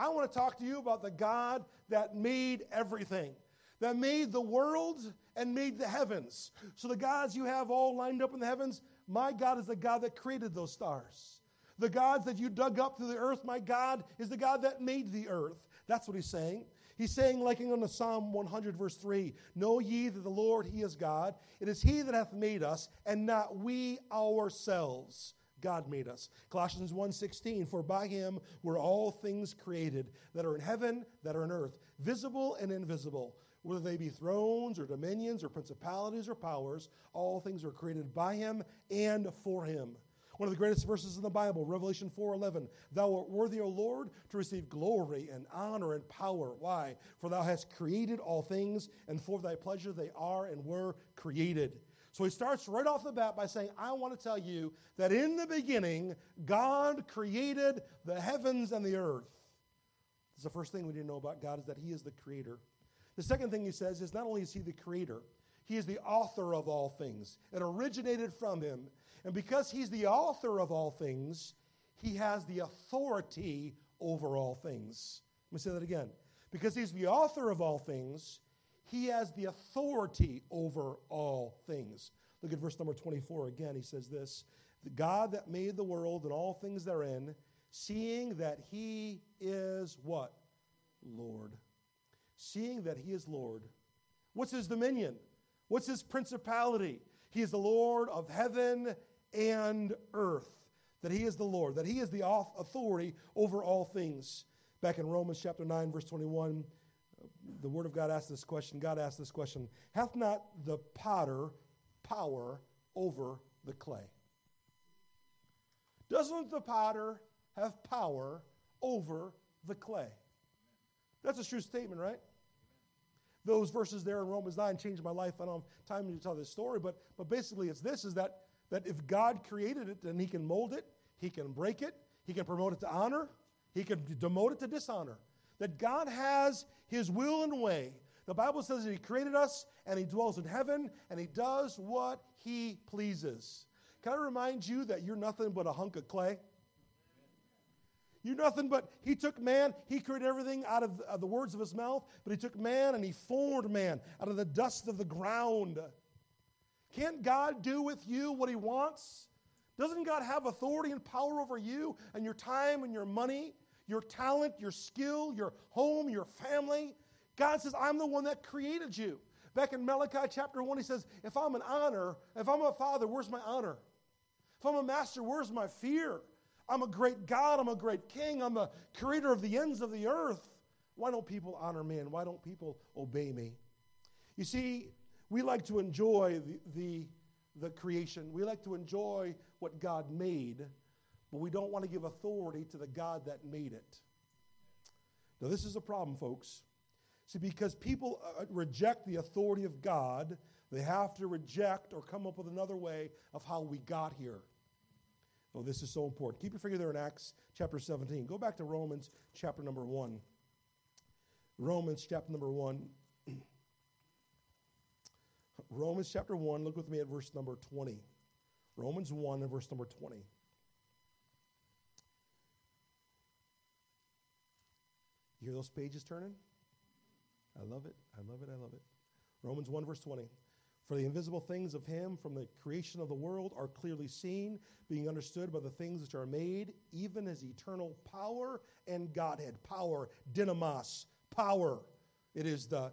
I want to talk to you about the God that made everything, that made the world and made the heavens. So the gods you have all lined up in the heavens, my God is the God that created those stars. The gods that you dug up through the earth, my God is the God that made the earth. That's what he's saying. He's saying, like in the Psalm 100, verse 3, know ye that the Lord, he is God. It is he that hath made us, and not we ourselves. God made us. Colossians 1:16, for by him were all things created, that are in heaven, that are in earth, visible and invisible, whether they be thrones or dominions or principalities or powers, all things are created by him and for him. One of the greatest verses in the Bible, Revelation 4:11, thou art worthy, O Lord, to receive glory and honor and power. Why? For thou hast created all things, and for thy pleasure they are and were created. So he starts right off the bat by saying, I want to tell you that in the beginning, God created the heavens and the earth. That's the first thing we need to know about God, is that he is the creator. The second thing he says is not only is he the creator, he is the author of all things. It originated from him. And because he's the author of all things, he has the authority over all things. Let me say that again. Because he's the author of all things, he has the authority over all things. Look at verse number 24 again. He says this, the God that made the world and all things therein, seeing that he is what? Lord. Seeing that he is Lord. What's his dominion? What's his principality? He is the Lord of heaven and earth. That he is the Lord. That he is the authority over all things. Back in Romans chapter 9, verse 21, the Word of God asked this question. God asked this question. Hath not the potter power over the clay? Doesn't the potter have power over the clay? That's a true statement, right? Those verses there in Romans 9 changed my life. I don't have time to tell this story, but basically it's this, is that if God created it, then he can mold it, he can break it, he can promote it to honor, he can demote it to dishonor. That God has his will and way. The Bible says that he created us and he dwells in heaven and he does what he pleases. Can I remind you that you're nothing but a hunk of clay? You're nothing but, he took man, he created everything out of the words of his mouth, but he took man and he formed man out of the dust of the ground. Can't God do with you what he wants? Doesn't God have authority and power over you and your time and your money, your talent, your skill, your home, your family? God says, I'm the one that created you. Back in Malachi chapter 1, he says, if I'm a father, where's my honor? If I'm a master, where's my fear? I'm a great God, I'm a great king, I'm the creator of the ends of the earth. Why don't people honor me and why don't people obey me? You see, we like to enjoy the creation. We like to enjoy what God made, but we don't want to give authority to the God that made it. Now, this is a problem, folks. See, because people reject the authority of God, they have to reject or come up with another way of how we got here. Oh, this is so important. Keep your finger there in Acts chapter 17. Go back to Romans chapter number 1. Romans chapter number 1. Romans chapter 1, look with me at verse number 20. Romans 1 and verse number 20. You hear those pages turning? I love it. I love it. I love it. Romans 1 verse 20. For the invisible things of him from the creation of the world are clearly seen, being understood by the things which are made, even his eternal power and Godhead. Power, dynamos, power. It is the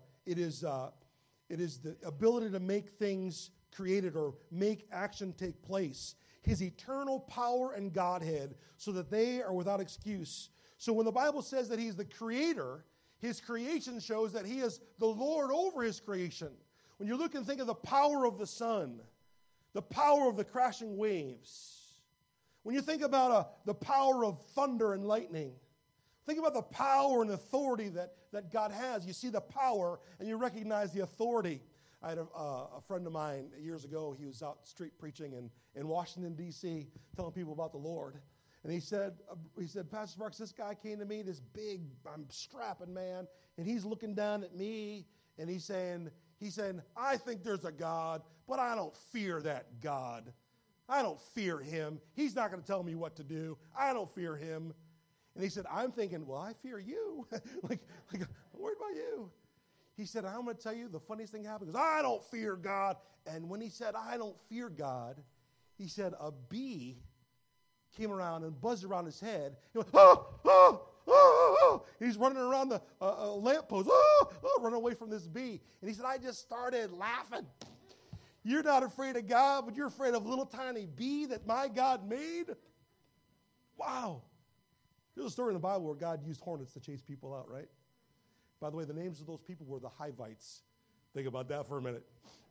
ability to make things created or make action take place. His eternal power and Godhead, so that they are without excuse. So when the Bible says that he's the creator, his creation shows that he is the Lord over his creation. When you look and think of the power of the sun, the power of the crashing waves, when you think about the power of thunder and lightning, think about the power and authority that God has. You see the power and you recognize the authority. I had a friend of mine years ago. He was out street preaching in Washington, D.C., telling people about the Lord. And he said, Pastor Sparks, this guy came to me, this big, I'm strapping man, and he's looking down at me, and he's saying, I think there's a God, but I don't fear that God. I don't fear him. He's not going to tell me what to do. I don't fear him. And he said, I'm thinking, well, I fear you. like, I'm worried about you. He said, I'm going to tell you the funniest thing happened. He goes, I don't fear God. And when he said, I don't fear God, he said a bee came around and buzzed around his head. He went, oh, oh, oh, oh. He's running around the lamppost, running away from this bee. And he said, I just started laughing. You're not afraid of God, but you're afraid of a little tiny bee that my God made? Wow. There's a story in the Bible where God used hornets to chase people out, right? By the way, the names of those people were the Hivites. Think about that for a minute.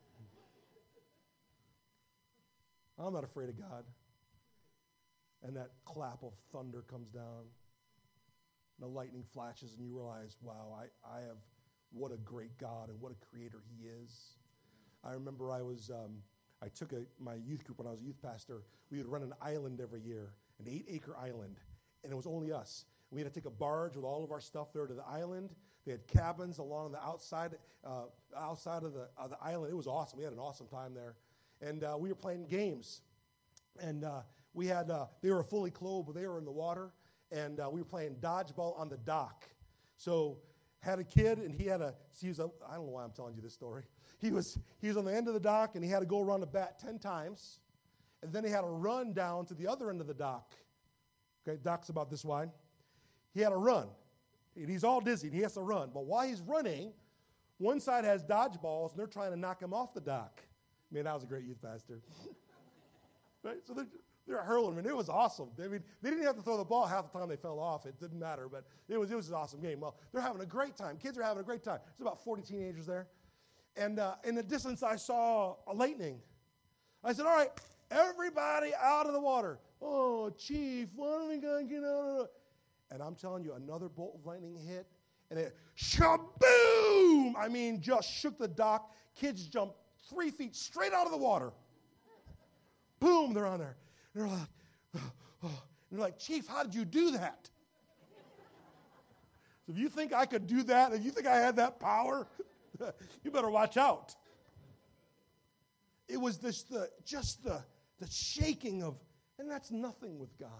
I'm not afraid of God. And that clap of thunder comes down. And the lightning flashes, and you realize, wow, I have what a great God and what a creator he is. I remember I took my youth group when I was a youth pastor. We would run an island every year, an 8-acre island, and it was only us. We had to take a barge with all of our stuff there to the island. They had cabins along the outside of the island. It was awesome. We had an awesome time there. And we were playing games. And we had, they were fully clothed, but they were in the water. And we were playing dodgeball on the dock. So had a kid, and I don't know why I'm telling you this story. He was on the end of the dock, and he had to go around the bat 10 times. And then he had to run down to the other end of the dock. Okay, dock's about this wide. He had to run. And he's all dizzy, and he has to run. But while he's running, one side has dodgeballs, and they're trying to knock him off the dock. Man, that was a great youth pastor. Right? So they're hurling him, and it was awesome. I mean, they didn't have to throw the ball half the time they fell off. It didn't matter, but it was an awesome game. Well, they're having a great time. Kids are having a great time. There's about 40 teenagers there. And in the distance, I saw a lightning. I said, all right, everybody out of the water. Oh, Chief, when are we going to get out of the... And I'm telling you, another bolt of lightning hit, and it shaboom! I mean, just shook the dock. Kids jumped 3 feet straight out of the water. Boom, they're on there. And they're like, oh. And they're like, Chief, how did you do that? So if you think I could do that, if you think I had that power, you better watch out. It was the shaking of, and that's nothing with God.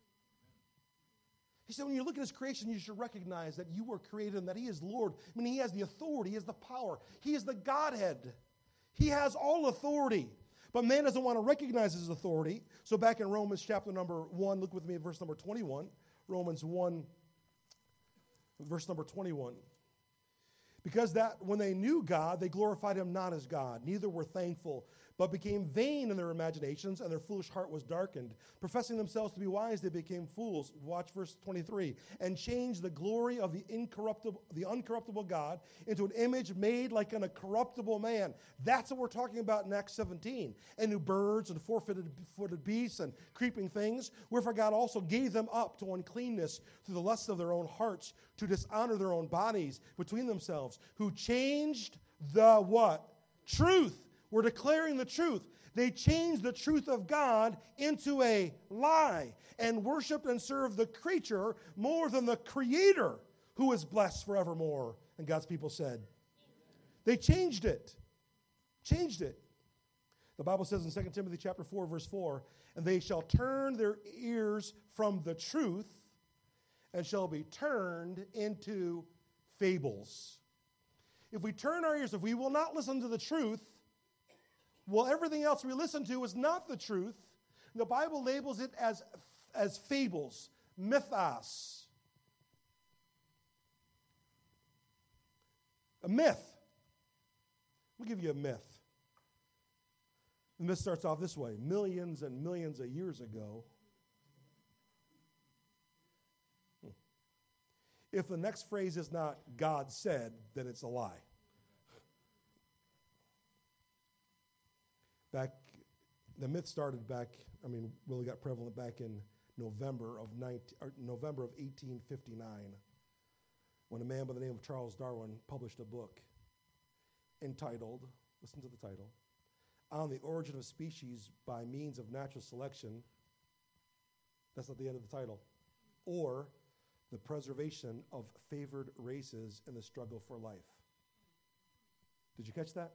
He said, when you look at his creation, you should recognize that you were created and that he is Lord. I mean, he has the authority. He has the power. He is the Godhead. He has all authority. But man doesn't want to recognize his authority. So back in Romans chapter number 1, look with me at verse number 21. Romans 1, verse number 21. Because that when they knew God, they glorified him not as God, neither were thankful, but became vain in their imaginations, and their foolish heart was darkened. Professing themselves to be wise, they became fools. Watch verse 23. And changed the glory of the uncorruptible God into an image made like an corruptible man. That's what we're talking about in Acts 17. And new birds and four-footed beasts and creeping things. Wherefore God also gave them up to uncleanness through the lusts of their own hearts, to dishonor their own bodies between themselves, who changed the what? Truth. We're declaring the truth. They changed the truth of God into a lie and worshiped and served the creature more than the Creator, who is blessed forevermore. And God's people said, they changed it. Changed it. The Bible says in 2 Timothy chapter 4, verse 4, and they shall turn their ears from the truth and shall be turned into fables. If we turn our ears, if we will not listen to the truth, well, everything else we listen to is not the truth. The Bible labels it as fables, mythos. A myth. We'll give you a myth. The myth starts off this way. Millions and millions of years ago, if the next phrase is not God said, then it's a lie. The myth started back, really got prevalent back in November of 1859, when a man by the name of Charles Darwin published a book entitled, listen to the title, On the Origin of Species by Means of Natural Selection. That's not the end of the title. Or the Preservation of Favored Races in the Struggle for Life. Did you catch that?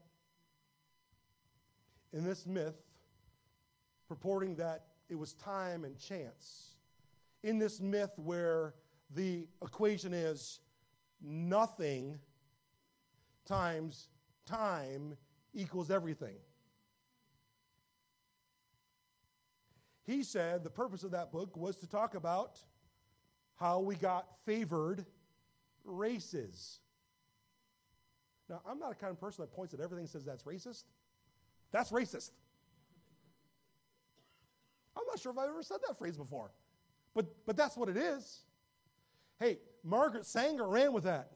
In this myth, purporting that it was time and chance, in this myth where the equation is nothing times time equals everything. He said the purpose of that book was to talk about how we got favored races. Now, I'm not a kind of person that points at everything and says that's racist. That's racist. I'm not sure if I've ever said that phrase before. But that's what it is. Hey, Margaret Sanger ran with that.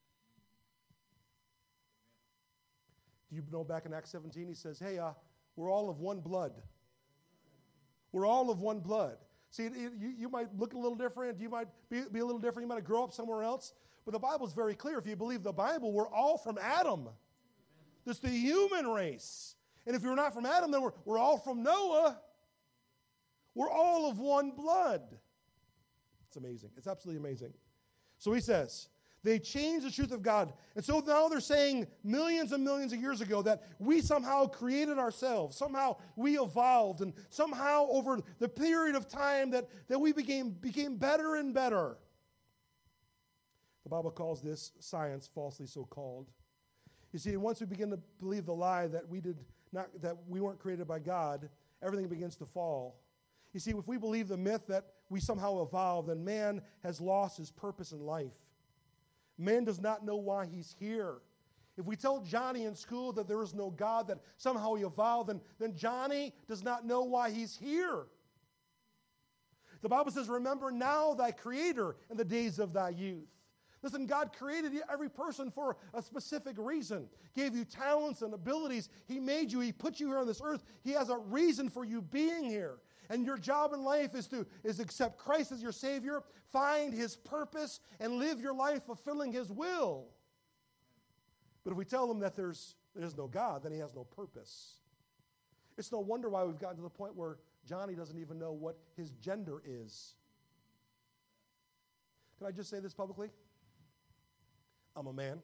Do you know back in Acts 17, he says, hey, we're all of one blood. We're all of one blood. See, you might look a little different. You might be a little different. You might grow up somewhere else. But the Bible's very clear. If you believe the Bible, we're all from Adam. This is the human race. And if you're not from Adam, then we're all from Noah. We're all of one blood. It's amazing. It's absolutely amazing. So he says, they changed the truth of God. And so now they're saying millions and millions of years ago that we somehow created ourselves. Somehow we evolved. And somehow over the period of time that we became better and better. The Bible calls this science falsely so called. You see, once we begin to believe the lie that we weren't created by God, everything begins to fall. You see, if we believe the myth that we somehow evolved, then man has lost his purpose in life. Man does not know why he's here. If we tell Johnny in school that there is no God, that somehow he evolved, then Johnny does not know why he's here. The Bible says, remember now thy Creator in the days of thy youth. Listen, God created every person for a specific reason. Gave you talents and abilities. He made you. He put you here on this earth. He has a reason for you being here. And your job in life is to accept Christ as your Savior, find His purpose, and live your life fulfilling His will. But if we tell him that there's no God, then he has no purpose. It's no wonder why we've gotten to the point where Johnny doesn't even know what his gender is. Can I just say this publicly? I'm a man.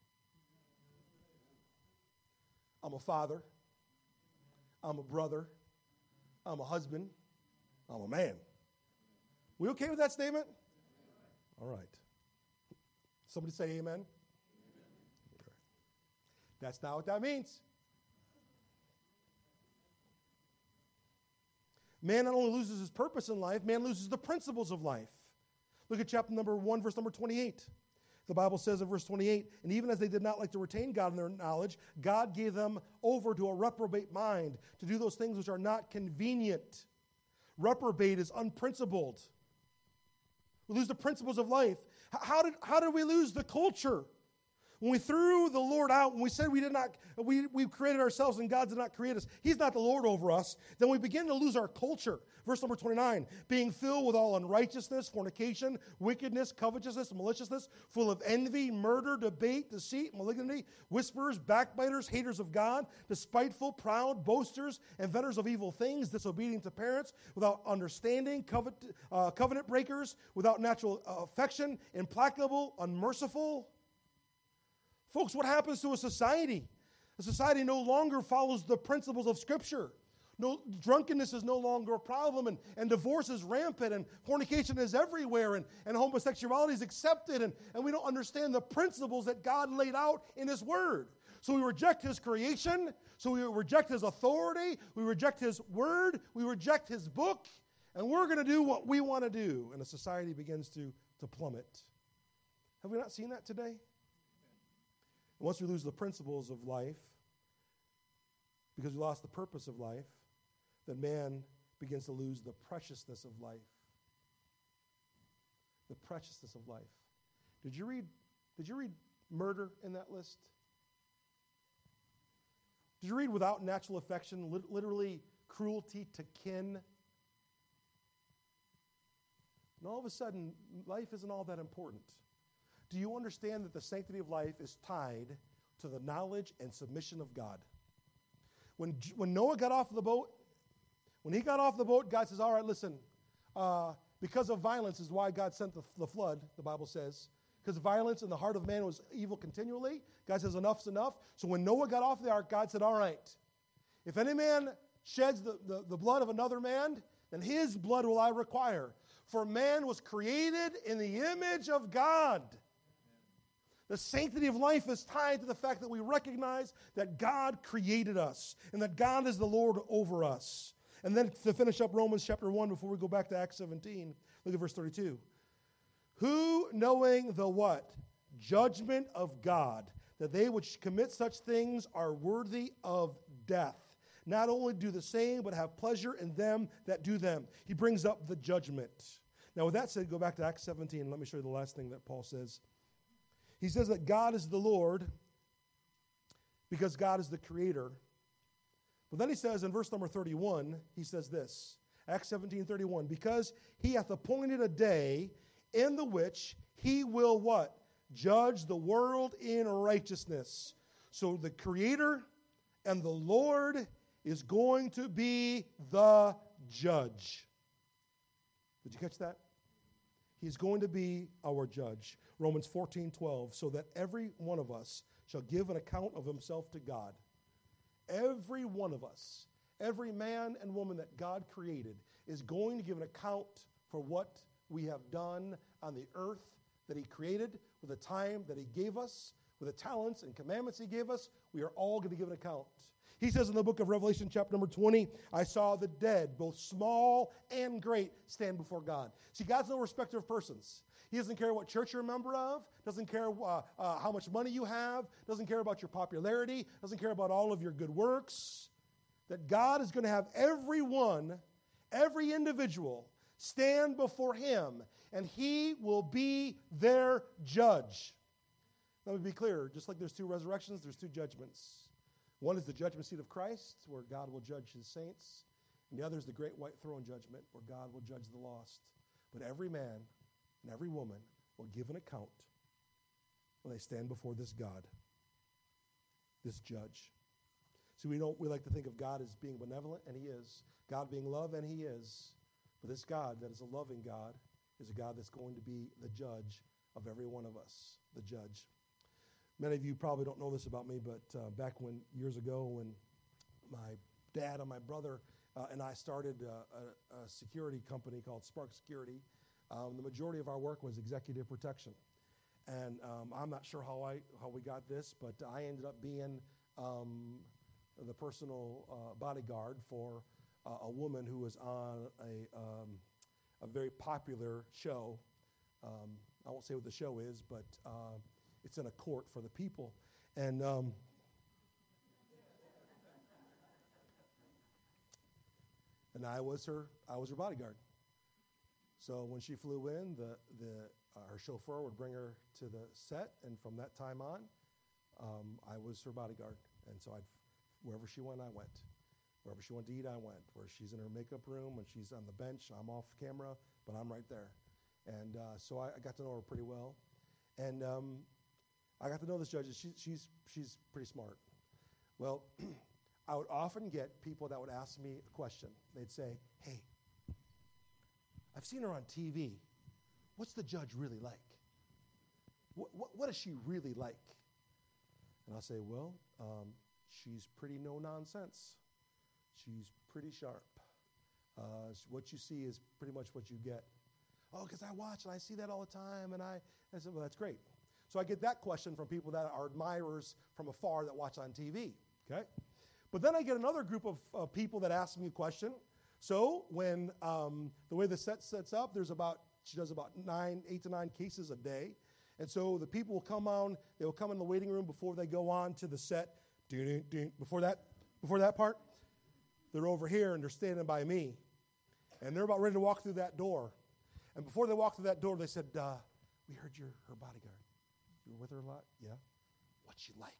I'm a father. I'm a brother. I'm a husband. I'm a man. We okay with that statement? All right. Somebody say amen. Okay. That's not what that means. Man not only loses his purpose in life, man loses the principles of life. Look at chapter number 1, verse number 28. The Bible says in verse 28, and even as they did not like to retain God in their knowledge, God gave them over to a reprobate mind to do those things which are not convenient. Reprobate is unprincipled. We lose the principles of life. How did we lose the culture? When we threw the Lord out, when we said we created ourselves and God did not create us, He's not the Lord over us, then we begin to lose our culture. Verse number 29, being filled with all unrighteousness, fornication, wickedness, covetousness, maliciousness, full of envy, murder, debate, deceit, malignity, whisperers, backbiters, haters of God, despiteful, proud, boasters, inventors of evil things, disobedient to parents, without understanding, covenant breakers, without natural affection, implacable, unmerciful. Folks, what happens to a society? A society no longer follows the principles of Scripture. No, drunkenness is no longer a problem, and divorce is rampant, and fornication is everywhere, and homosexuality is accepted, and we don't understand the principles that God laid out in His Word. So we reject His creation, so we reject His authority, we reject His Word, we reject His book, and we're going to do what we want to do, and the society begins to plummet. Have we not seen that today? Once we lose the principles of life, because we lost the purpose of life, then man begins to lose the preciousness of life. The preciousness of life. Did you read murder in that list? Did you read without natural affection, literally cruelty to kin? And all of a sudden, life isn't all that important. Do you understand that the sanctity of life is tied to the knowledge and submission of God? When Noah got off the boat, when he got off the boat, God says, all right, listen, because of violence is why God sent the flood, the Bible says. Because violence in the heart of man was evil continually. God says, enough's enough. So when Noah got off the ark, God said, all right, if any man sheds the blood of another man, then his blood will I require. For man was created in the image of God. The sanctity of life is tied to the fact that we recognize that God created us and that God is the Lord over us. And then to finish up Romans chapter 1 before we go back to Acts 17, look at verse 32. Who, knowing the what? Judgment of God, that they which commit such things are worthy of death. Not only do the same, but have pleasure in them that do them. He brings up the judgment. Now with that said, go back to Acts 17. Let me show you the last thing that Paul says. He says that God is the Lord because God is the creator. But then he says in verse number 31, he says this, Acts 17:31, because he hath appointed a day in the which he will what? Judge the world in righteousness. So the creator and the Lord is going to be the judge. Did you catch that? He's going to be our judge. Romans 14:12, so that every one of us shall give an account of himself to God. Every one of us, every man and woman that God created is going to give an account for what we have done on the earth that he created, with the time that he gave us, with the talents and commandments he gave us. We are all going to give an account. He says in the book of Revelation, chapter number 20, I saw the dead, both small and great, stand before God. See, God's no respecter of persons. He doesn't care what church you're a member of, doesn't care how much money you have, doesn't care about your popularity, doesn't care about all of your good works. That God is going to have everyone, every individual, stand before him, and he will be their judge. Let me be clear, just like there's two resurrections, there's two judgments. One is the judgment seat of Christ, where God will judge his saints, and the other is the great white throne judgment, where God will judge the lost. But every man and every woman will give an account when they stand before this God, this judge. See, we like to think of God as being benevolent, and he is. God being love, and he is. But this God that is a loving God is a God that's going to be the judge of every one of us, the judge. Many of you probably don't know this about me, but back years ago when my dad and my brother and I started a security company called Spark Security, the majority of our work was executive protection. And I'm not sure how we got this, but I ended up being the personal bodyguard for a woman who was on a very popular show. I won't say what the show is, but it's in a court for the people. And I was her bodyguard. So when she flew in, her chauffeur would bring her to the set, and from that time on, I was her bodyguard. And so wherever she went, I went. Wherever she went to eat, I went. Where she's in her makeup room, when she's on the bench, I'm off camera, but I'm right there. And so I got to know her pretty well. And I got to know this judge. She's pretty smart. Well, I would often get people that would ask me a question. They'd say, hey, I've seen her on TV. What's the judge really like? What is she really like? And I'll say, well, she's pretty no-nonsense. She's pretty sharp. What you see is pretty much what you get. Oh, because I watch and I see that all the time. And I said, well, that's great. So I get that question from people that are admirers from afar that watch on TV. Okay? But then I get another group of people that ask me a question. So when the way the set sets up, she does about 8 to 9 cases a day. And so the people will come on, they will come in the waiting room before they go on to the set. Before that part, they're over here and they're standing by me. And they're about ready to walk through that door. And before they walk through that door, they said, we heard you're her bodyguard. You were with her a lot? Yeah. What's she like?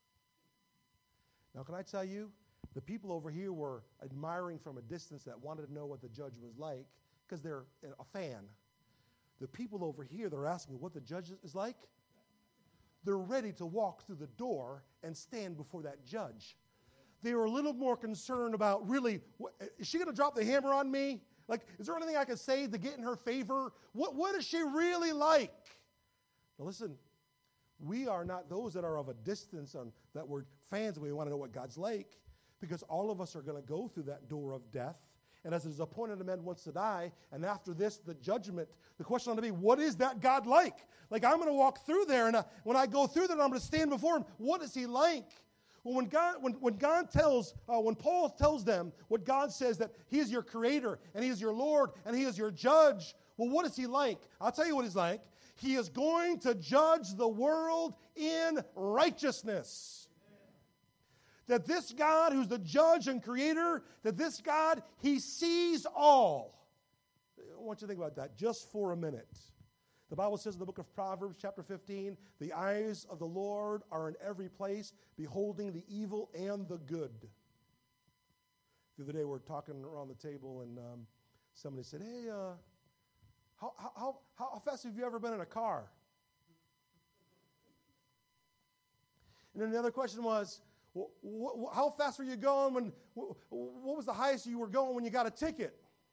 Now, can I tell you, the people over here were admiring from a distance that wanted to know what the judge was like because they're a fan. The people over here, they're asking what the judge is like. They're ready to walk through the door and stand before that judge. They were a little more concerned about, really, is she going to drop the hammer on me? Like, is there anything I can say to get in her favor? What is she really like? Now listen, we are not those that are of a distance that we're fans and we want to know what God's like, because all of us are going to go through that door of death. And as it is appointed a man once to die, and after this, the judgment, the question ought to be, what is that God like? Like, I'm going to walk through there, and when I go through there, I'm going to stand before him. What is he like? Well, when Paul tells them what God says, that he is your creator, and he is your Lord, and he is your judge, well, what is he like? I'll tell you what he's like. He is going to judge the world in righteousness. That this God, who's the judge and creator, that this God, he sees all. I want you to think about that just for a minute. The Bible says in the book of Proverbs, chapter 15, the eyes of the Lord are in every place, beholding the evil and the good. The other day we were talking around the table, and somebody said, hey, how fast have you ever been in a car? And then the other question was, how fast were you going what was the highest you were going when you got a ticket?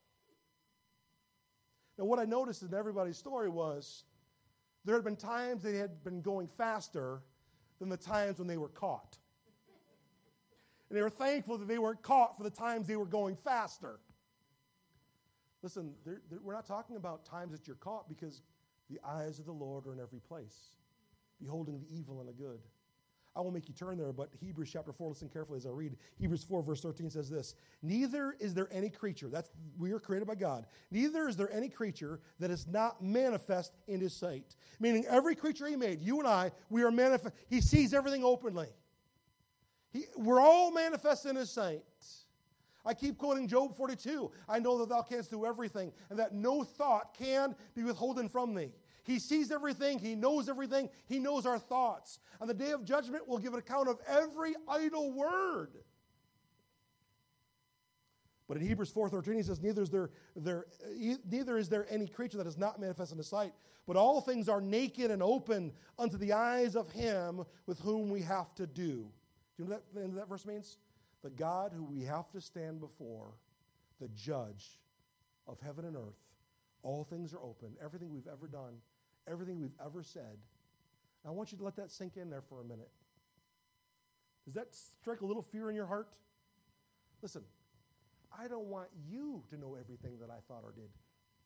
Now, what I noticed in everybody's story was there had been times they had been going faster than the times when they were caught. And they were thankful that they weren't caught for the times they were going faster. Listen, we're not talking about times that you're caught, because the eyes of the Lord are in every place, beholding the evil and the good. I won't make you turn there, but Hebrews chapter 4, listen carefully as I read. Hebrews 4, verse 13 says this, neither is there any creature, we are created by God, neither is there any creature that is not manifest in his sight. Meaning every creature he made, you and I, we are manifest. He sees everything openly. We're all manifest in his sight. I keep quoting Job 42. I know that thou canst do everything, and that no thought can be withholden from thee. He sees everything. He knows everything. He knows our thoughts. On the day of judgment, we'll give an account of every idle word. But in Hebrews 4:13, he says, neither is there any creature that is not manifest in his sight, but all things are naked and open unto the eyes of him with whom we have to do. Do you know what the end of that verse means? The God who we have to stand before, the judge of heaven and earth. All things are open. Everything we've ever done, everything we've ever said. I want you to let that sink in there for a minute. Does that strike a little fear in your heart? Listen, I don't want you to know everything that I thought or did.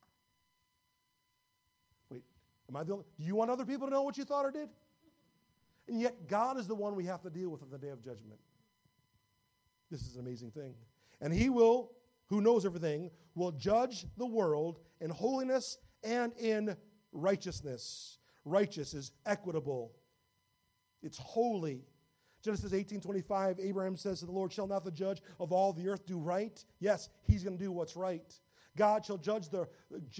Wait, am I the only? Do you want other people to know what you thought or did? And yet God is the one we have to deal with on the day of judgment. This is an amazing thing. And he will, who knows everything, will judge the world in holiness and in righteousness. Righteous is equitable. It's holy. Genesis 18:25, Abraham says to the Lord, shall not the judge of all the earth do right? Yes, he's going to do what's right. God shall judge the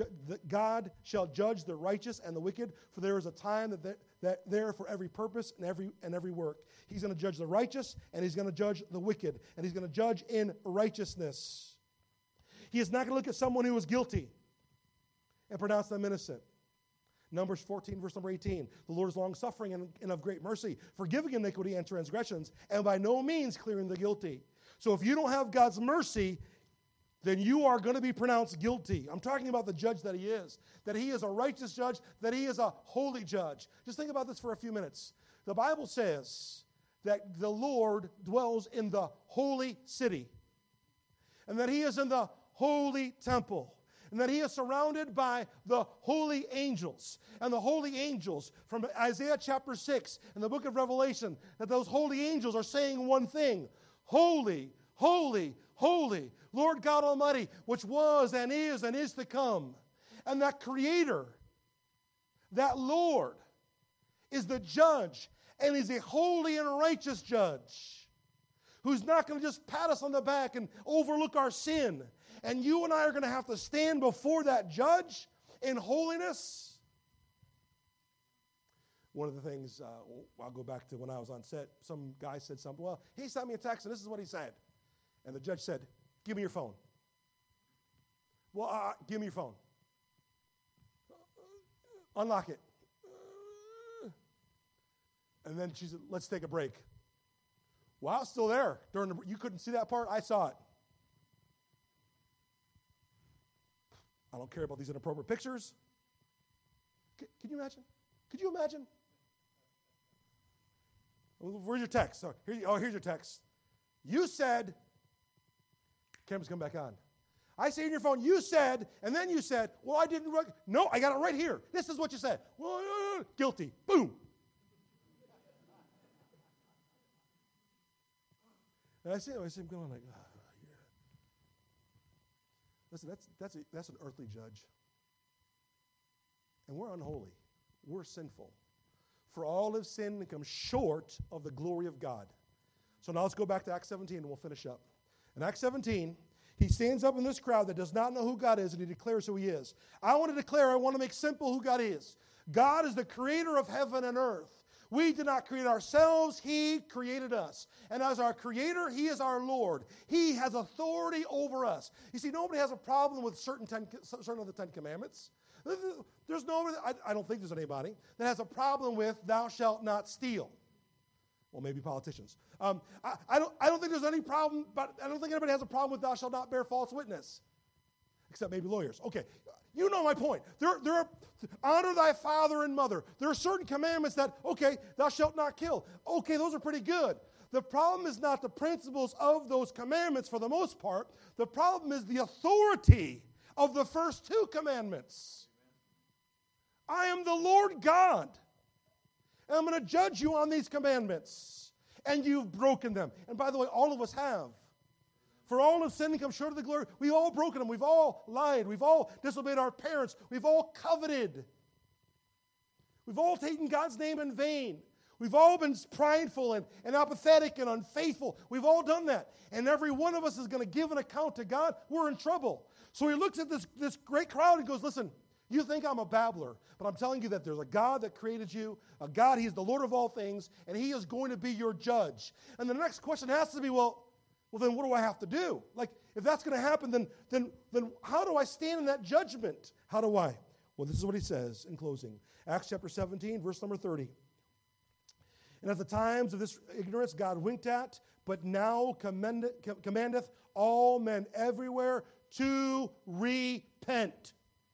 righteous and the wicked, for there is a time that there for every purpose and every work. He's going to judge the righteous, and he's going to judge the wicked, and he's going to judge in righteousness. He is not going to look at someone who is guilty and pronounce them innocent. Numbers 14, verse number 18. The Lord is long-suffering and of great mercy, forgiving iniquity and transgressions, and by no means clearing the guilty. So if you don't have God's mercy, then you are going to be pronounced guilty. I'm talking about the judge that he is a righteous judge, that he is a holy judge. Just think about this for a few minutes. The Bible says that the Lord dwells in the holy city, and that he is in the holy temple, and that he is surrounded by the holy angels. And the holy angels from Isaiah chapter 6 and the book of Revelation, that those holy angels are saying one thing: holy, holy, holy, Lord God Almighty, which was and is to come. And that Creator, that Lord, is the judge, and he's a holy and righteous judge who's not going to just pat us on the back and overlook our sin. And you and I are going to have to stand before that judge in holiness. One of the things, I'll go back to when I was on set, some guy said something. Well, he sent me a text, and this is what he said. And the judge said, give me your phone. Well, give me your phone. Unlock it. And then she said, let's take a break. Well, I was still there. You couldn't see that part? I saw it. I don't care about these inappropriate pictures. Can you imagine? Could you imagine? Where's your text? Here's your text. You said, camera's come back on. I say in your phone, you said, and then you said, well, I didn't. No, I got it right here. This is what you said. Well, guilty. Boom. And I see him going like, yeah. Listen, that's an earthly judge. And we're unholy. We're sinful. For all have sinned and come short of the glory of God. So now let's go back to Acts 17 and we'll finish up. In Acts 17, he stands up in this crowd that does not know who God is and he declares who he is. I want to make simple who God is. God is the creator of heaven and earth. We did not create ourselves. He created us. And as our creator, he is our Lord. He has authority over us. You see, nobody has a problem with certain of the Ten Commandments. There's nobody, I don't think there's anybody that has a problem with thou shalt not steal. Well, maybe politicians. I don't think there's any problem, but I don't think anybody has a problem with thou shalt not bear false witness. Except maybe lawyers. Okay, you know my point. There are, honor thy father and mother. There are certain commandments that, okay, thou shalt not kill. Okay, those are pretty good. The problem is not the principles of those commandments for the most part. The problem is the authority of the first two commandments. I am the Lord God. And I'm going to judge you on these commandments. And you've broken them. And by the way, all of us have. For all have sinned and come short of the glory. We've all broken them. We've all lied. We've all disobeyed our parents. We've all coveted. We've all taken God's name in vain. We've all been prideful and apathetic and unfaithful. We've all done that. And every one of us is going to give an account to God. We're in trouble. So he looks at this great crowd and goes, listen, you think I'm a babbler, but I'm telling you that there's a God that created you, a God, he's the Lord of all things, and he is going to be your judge. And the next question has to be, well, then what do I have to do? Like, if that's going to happen, then how do I stand in that judgment? How do I? Well, this is what he says in closing. Acts chapter 17, verse number 30. And at the times of this ignorance God winked at, but now commandeth all men everywhere to repent.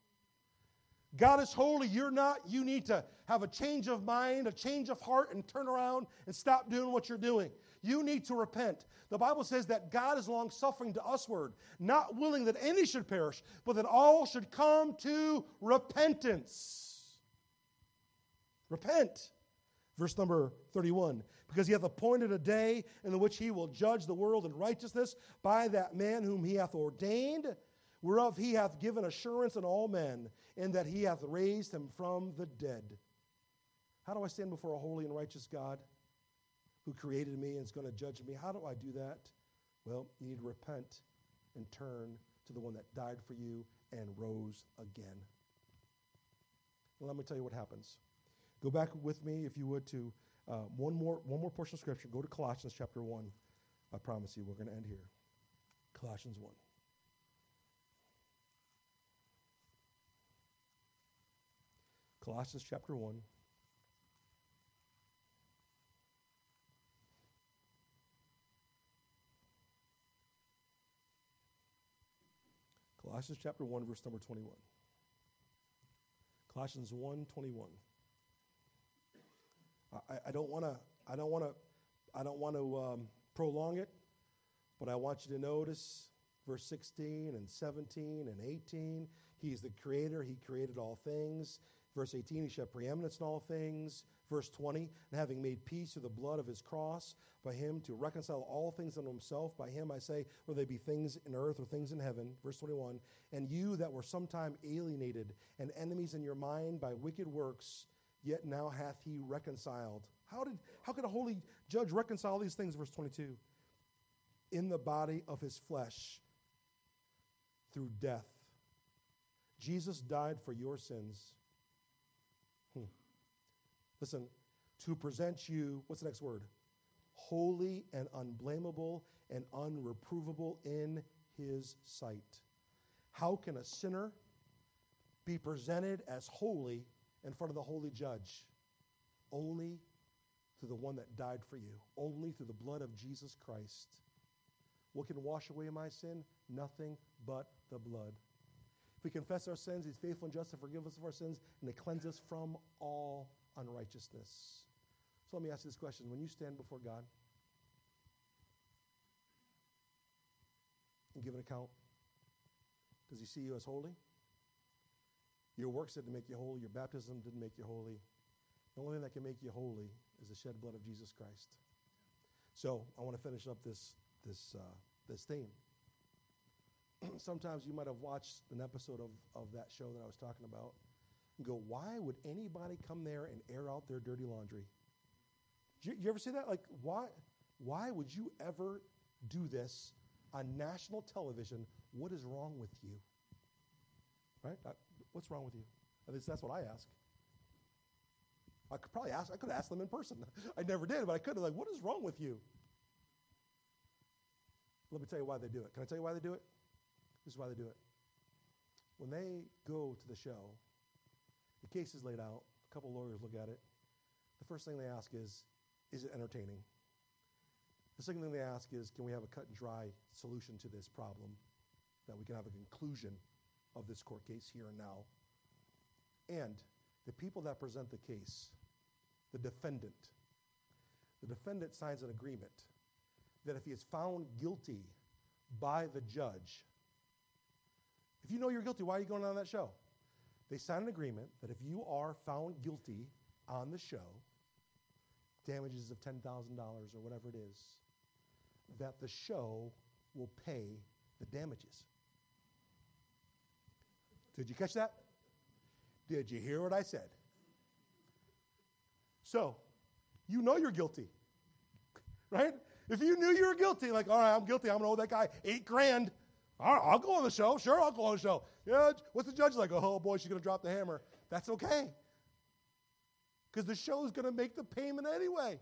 God is holy, you're not. You need to have a change of mind, a change of heart, and turn around and stop doing what you're doing. You need to repent. The Bible says that God is long-suffering to usward, not willing that any should perish, but that all should come to repentance. Repent. Verse number 31. Because he hath appointed a day in the which he will judge the world in righteousness by that man whom he hath ordained, whereof he hath given assurance in all men, in that he hath raised him from the dead. How do I stand before a holy and righteous God who created me and is going to judge me? How do I do that? Well, you need to repent and turn to the one that died for you and rose again. Well, let me tell you what happens. Go back with me, if you would, to one more portion of Scripture. Go to Colossians chapter 1. I promise you, we're going to end here. Colossians 1. Colossians chapter 1. Colossians chapter 1, verse number 21. Colossians 1:21. I don't want to prolong it, but I want you to notice verse 16 and 17 and 18. He is the creator. He created all things. Verse 18, he shall have preeminence in all things. Verse 20, and having made peace through the blood of his cross, by him to reconcile all things unto himself. By him, I say, whether they be things in earth or things in heaven. Verse 21, and you that were sometime alienated and enemies in your mind by wicked works, yet now hath he reconciled. How could a holy judge reconcile these things? Verse 22, in the body of his flesh through death. Jesus died for your sins. Listen, to present you, what's the next word? Holy and unblameable and unreprovable in his sight. How can a sinner be presented as holy in front of the holy judge? Only through the one that died for you. Only through the blood of Jesus Christ. What can wash away my sin? Nothing but the blood. If we confess our sins, he's faithful and just to forgive us of our sins and to cleanse us from all unrighteousness. So let me ask you this question. When you stand before God and give an account, Does he see you as holy? Your works didn't make you holy. Your baptism didn't make you holy. The only thing that can make you holy is the shed blood of Jesus Christ. So I want to finish up this theme. Sometimes you might have watched an episode of that show that I was talking about and go, why would anybody come there and air out their dirty laundry? You ever see that? Like, why would you ever do this on national television? What is wrong with you? Right? What's wrong with you? At least that's what I ask. I could ask them in person. I never did, but I could have, like, what is wrong with you? Let me tell you why they do it. Can I tell you why they do it? This is why they do it. When they go to the show, the case is laid out, a couple lawyers look at it. The first thing they ask is it entertaining? The second thing they ask is, can we have a cut and dry solution to this problem, that we can have a conclusion of this court case here and now? And the people that present the case, the defendant signs an agreement that if he is found guilty by the judge, if you know you're guilty, why are you going on that show? They sign an agreement that if you are found guilty on the show, damages of $10,000 or whatever it is, that the show will pay the damages. Did you catch that? Did you hear what I said? So, you know you're guilty, right? If you knew you were guilty, like, all right, I'm guilty, I'm going to owe that guy $8,000. All right, I'll go on the show. Sure, I'll go on the show. Judge, what's the judge like? Oh, boy, she's going to drop the hammer. That's okay. Because the show's going to make the payment anyway.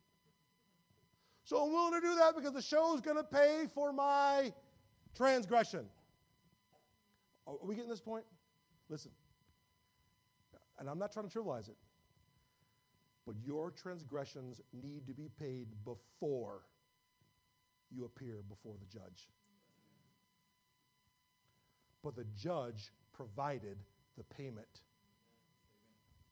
So I'm willing to do that because the show's going to pay for my transgression. Are we getting this point? Listen. And I'm not trying to trivialize it. But your transgressions need to be paid before you appear before the judge. But the judge provided the payment